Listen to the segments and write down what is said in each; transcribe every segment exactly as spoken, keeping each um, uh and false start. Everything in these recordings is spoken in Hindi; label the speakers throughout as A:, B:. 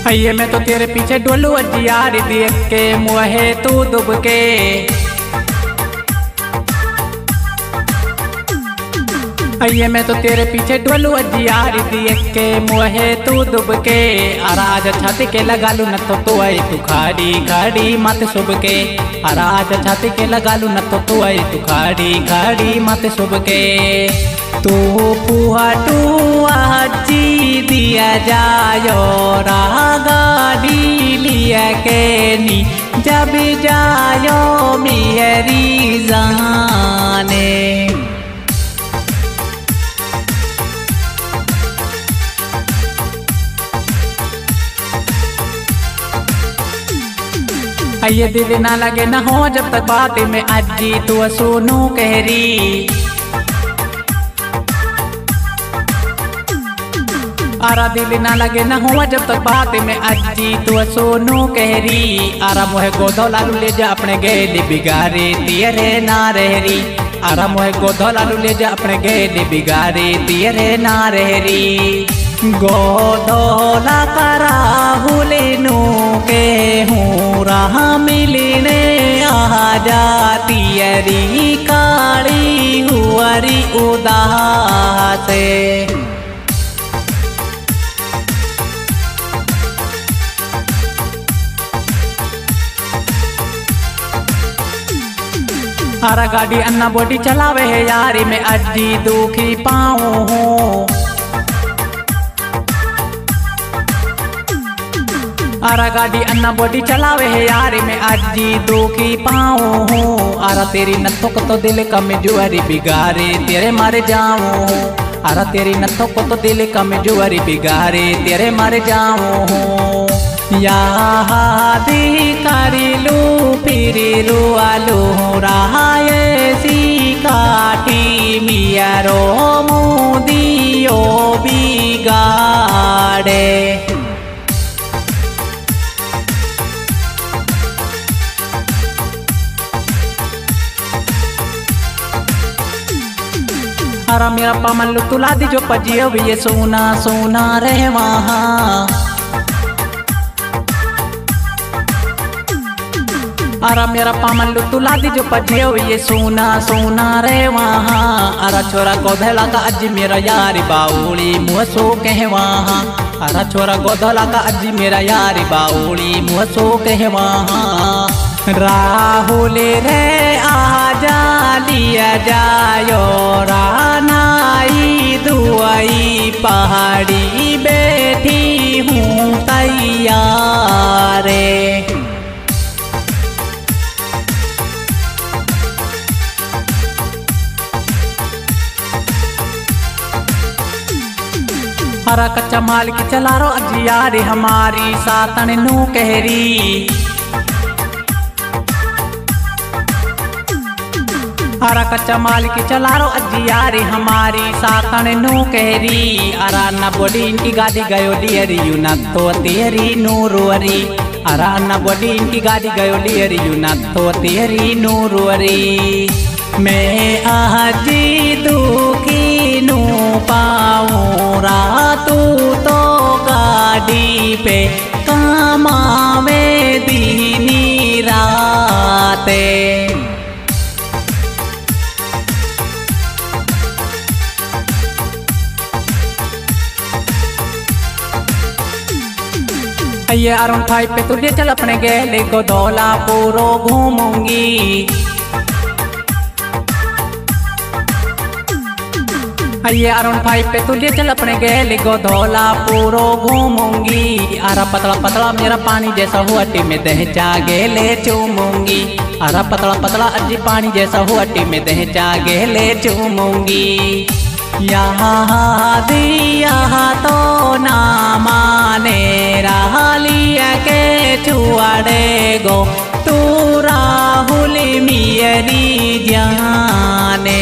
A: ये मैं तो तेरे पीछे डोलू अजियार देख के मुहे तू डूब के। ये मैं तो तेरे पीछे डोलू अजियार देख के मुहे तू डूब के। अराज छाती के लगा लू न तो तू आई तू खाड़ी खाड़ी मत सुब के। अराज छाती के लगा लू न तो तू आई तू खाड़ी खाड़ी मत सुब के। तू पुआ टू अजी दिया जायो रहा गाड़ी लिया के नी जब जायो मेरी जाने। ये दिल ना लगे न हो जब तक बात में अजी तू सुनू कहरी। आरा दिल ना लगे न हो जब तक बात में अजी तू सुनू कहरी। आरा मोहे गोदो लालू ले जा अपने गेली बिगारे तेरे ना रहरी। आरा मोहे गोदो लालू ले जा अपने गेली बिगारे तेरे ना रहरी। गोदोला करा हुले नो के हूँ राह मिलने आ जाती अरी काली हुआरी उदास। हरा गाड़ी अन्ना बोटी चलावे है यारी में अजी दुखी पाऊँ हूँ। आरा गाड़ी अन्ना बोटी चलावे है यारी में अजी दुखी पाऊँ हूँ। आरा तेरी नथों को तो दिल का में जुआरी बिगारे तेरे मर जाऊँ। आरा तेरी नथों को तो दिल का में जुआरी बिगारे तेरे मर जाऊँ। यादी करी लू फिर रू आलू राये सी काटी मिया रो मुदियो बिगाड़े। अरा मेरा पामल तुला दी जो पजियो भी ये सोना सोना रहे वहाँ। अरा मेरा पामल तुला दी जो पजियो भी ये सोना सोना रहे वहाँ। अरा छोरा गोधला का अजी मेरा यारी बाउली मुँह सो कहे वहाँ। अरा छोरा गोधला का अजी मेरा यारी बाउली मुँह सो कहे वहाँ। राहुल रे आजा लिया जायो रानाई दुआई पहाड़ी बैठी हूँ तैयार। हरा कच्चा माल की चला रो अजियारी हमारी सातन नू कहरी। हरा कच्चा माल की चला रो अजियारी हमारी सातन नू कहरी। अरा न बोली इनकी गाड़ी गयो लियरी यू न तो तेरी नूरुअरी। अरा न बोली इनकी गाड़ी गयो लियरी यू न तो तेरी नूरुअरी। मैं आजी दुखी नू पाऊँ रातू तो गाड़ी पे कमावे दीनी राते। ये अरुण भाई पे तुझे चल अपने गेले गोदोला पूरो घूमूंगी। ये अरुण भाई पे तुझे चल अपने गेले गोदोला पूरो घूमूंगी। आरा पतला पतला मेरा पानी जैसा हुआ टी में दह चा गेले चूमूंगी। आरा पतला पतला अजी पानी जैसा हुआ टी में दह चा गेले चूमूंगी। यहाँ दिया तो ना माने रहा लिया के छुआड़े गो तू राहुल मियरी जाने।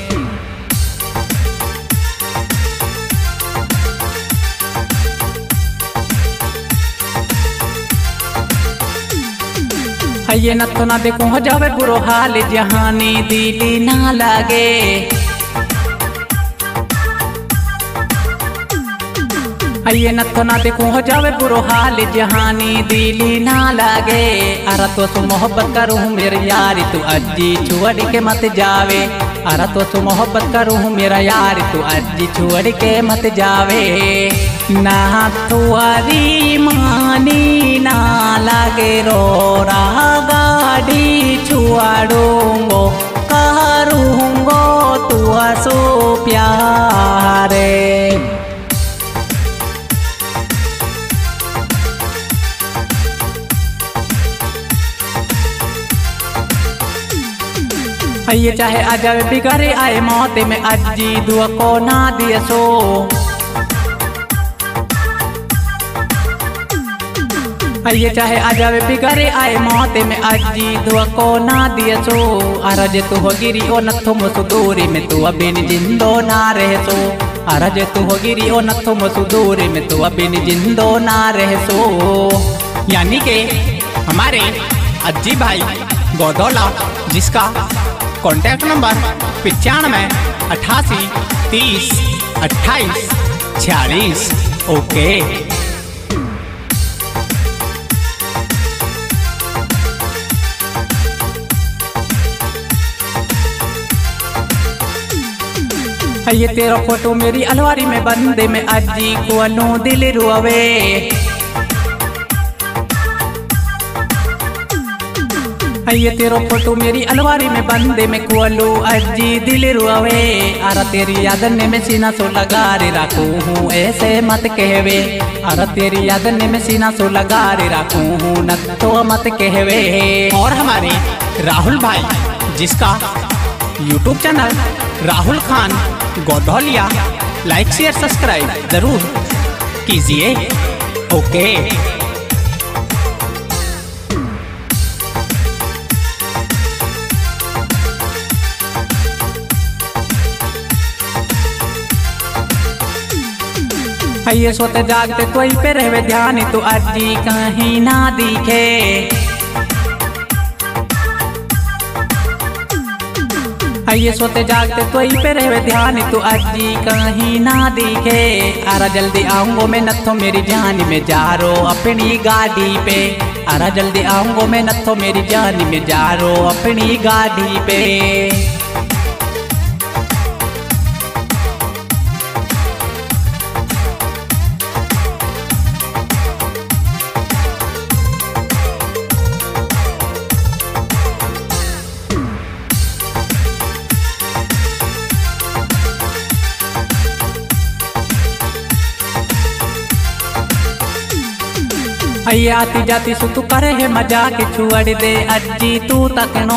A: ये न तो ना देखूं हो जावे बुरो हाल जहानी दिली ना लगे। आइए नथो ना देखो हो जावे बुरो हाल जहानी दिली ना लागे। अरे तो सु मोहब्बत करूँ मेरे यारी तू अज्जी छुअड़ के मत जावे। अरे तो सु मोहब्बत करूँ मेरा यार तू अज्जी छुअड़ के मत जावे। ना तुअरी मानी ना लागे रोरा गाड़ी छुआड़ूंगो करूँगो तू सो प्यारे। आइए चाहे आ जावे बिगाड़े आए मौते में अज्जी दुआ को ना दिए सो। आइए चाहे आ जावे बिगाड़े आए मौते में अज्जी दुआ को ना दिए सो। अरज तू हो गिरी ओ नथो मुसु दूरी में तू अभी जिंदो ना रहे सो। अरज तू हो गिरी ओ नथो मुसु दूरी में तू अभी जिंदो ना रहे सो। यानी के हमारे अज्जी भाई गोदौला जिसका कॉन्टैक्ट नंबर पचानवे अट्ठासी तीस अट्ठाईस छियालीस। ओके ये तेरा फोटो मेरी अलवारी में बंदे में अज्जी को नो दिल रुआवे। ये तेरो फोटो मेरी अलवारी में बंदे में कुअलू अज्जी दिल रुआवे। अरे तेरी यादन में सीना सो लगा रे रखूँ हूँ ऐसे मत कहवे। अरे तेरी यादन में सीना सो लगा रे रखूँ हूँ न तो मत कहवे। और हमारे राहुल भाई जिसका YouTube channel Rahul Khan Godauliya like share subscribe जरूर कीजिए। ओके ये सोते जागते कोई पे रहवे ध्यान तू अज्जी कहीं ना दिखे। ये सोते जागते कोई पे रहवे ध्यान तू अज्जी कहीं ना दिखे। अरे जल्दी आऊंगो मैं नथो मेरी जान में जा रो अपनी गाड़ी पे। अरे जल्दी आऊंगो मैं नथो मेरी जान में जा रो अपनी गाड़ी पे। ये आती जाती सु तू करे है मजाक छुअड़ दे अज्जी तू तकनो।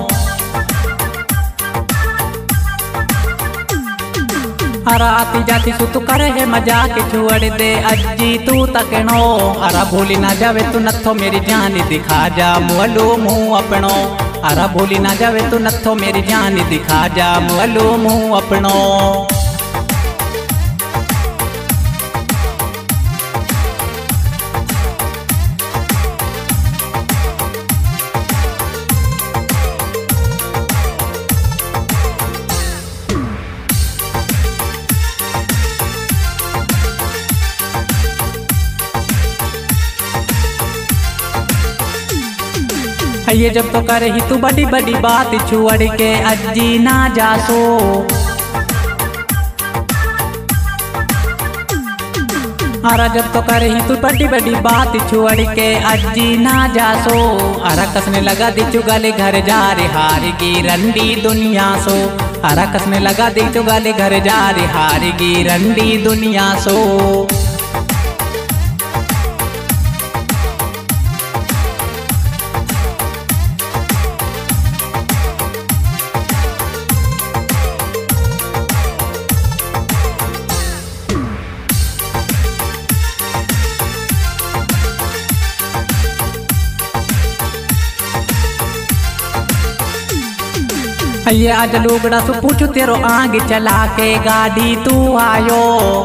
A: अरे आती जाती सु तू करे है मजाक छुअड़ दे अज्जी तू तकनो। अरे भूली ना जावे तू नथो मेरी जान दिखा जा मुअलू मुँह अपनो। अरे भूली ना जावे तू नथो मेरी जान दिखा जा मुअलू मुँह अपनो। ये जब तो करे ही तू बड़ी बड़ी बात छुअड़ के अज्जी ना जासो। अरे जब तो करे ही तू बड़ी बड़ी बात छुअड़ के अज्जी ना जासो। अरे कसने लगा दी चुगाले घर जा रे हार की रंडी दुनिया सो। अरे कसने लगा दी चुगाले घर जा रे हार की रंडी दुनिया सो। ये आज लोगड़ा सु पूछू तेरो आगे चला के गाड़ी तू आयो।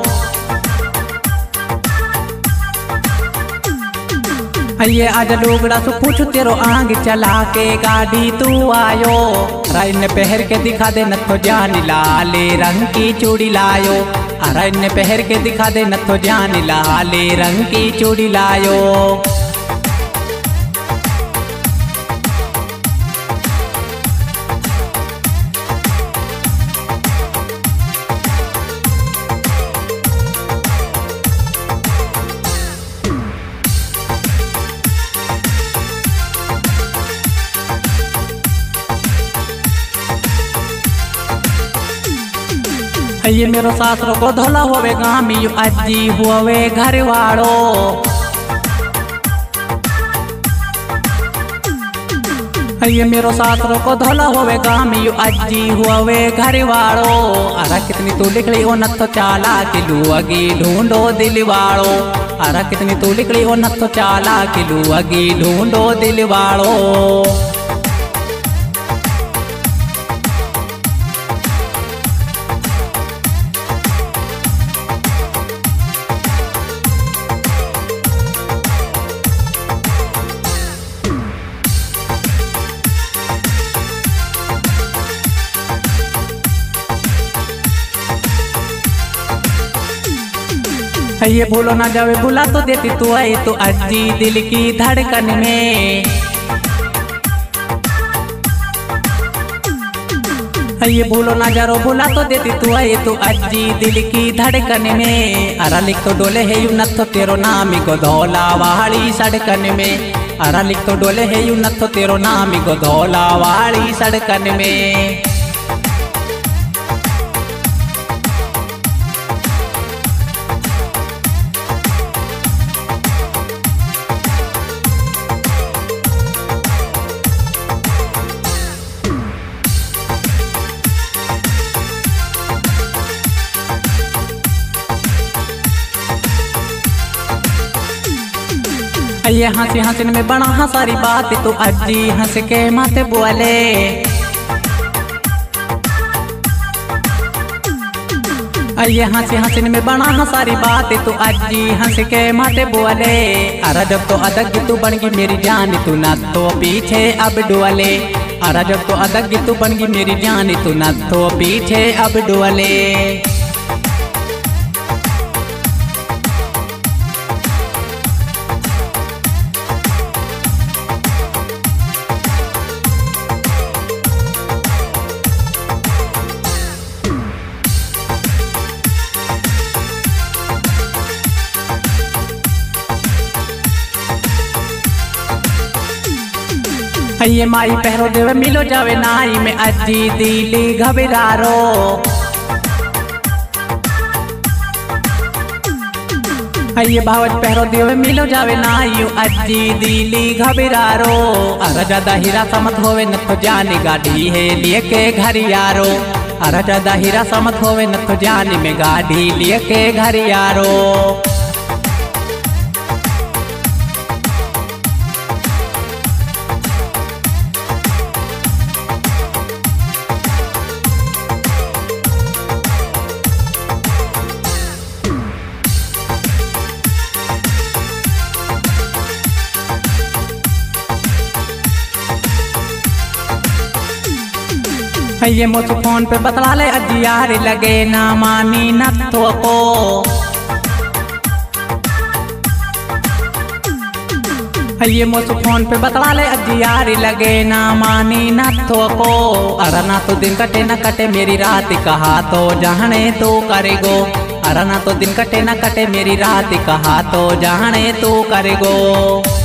A: ये आज लोगड़ा सु पूछू तेरो आगे चला के गाड़ी तू आयो। राइन पहर के दिखा दे नथो जान लाले रंग की चूड़ी लायो। अरे ने पहर के दिखा दे न तो जान लाले रंग की चूड़ी लायो। ये मेरो सासरो को धोला होवे गामी अज्जी हुए घर वाड़ो। ये मेरो सासरो को धोला होवे गामी अज्जी हुए घर वाड़ो। अरे कितनी तू लिखली ओ न तो चाला किलू अगी ढूंढो दिल वाड़ो। अरे कितनी तू लिखली ओ न तो चाला किलू अगी ढूंढो दिल वाड़ो। ये भूलो ना जावे भूला तो देती तू आई तो अज्जी दिल की धड़कन में। ये भूलो ना जारो भूला तो देती तू आई तो अज्जी दिल की धड़कन में। अरा लिख तो डोले है यू नथो तेरो नाम को धौला वाली सड़कन में। अरा लिख तो डोले है यू नथो तेरो नाम को धौला वाली सड़कन में। ये हंसी हंसन में बड़ा हंसारी बात तो अज्जी हंस के मत बोले। ये हंसी हंसन में बड़ा हंसारी बात तो अज्जी हंस के मत बोले। अरे जब तो अदग तू बन गई मेरी जान तू ना तो पीछे अब डोले। अरे जब तो अदग तू बन गई मेरी जान तू ना तो पीछे अब डोले। ये माई पहरो देवे मिलो जावे नाई में अज्जी दिली घबरारो। ये भावज पहरो देवे मिलो जावे नाई अज्जी दिली घबरारो। अरे ज्यादा हीरा समत होवे न तो जाने गाड़ी है लिए के घर यारो। अरे ज्यादा हीरा समत होवे न तो जाने में गाड़ी लिए के घर यारो। ये मुझ फोन पे बतला ले अज्जी यार लगे ना मानी नथो को। ये मुझ फोन पे बतला ले अज्जी यार लगे ना मानी नथो को। अरे ना तो दिन कटे ना कटे मेरी रात कहा तो जाने तो करेगो। अरे ना तो दिन कटे ना कटे मेरी रात कहा तो जाने तो करेगो।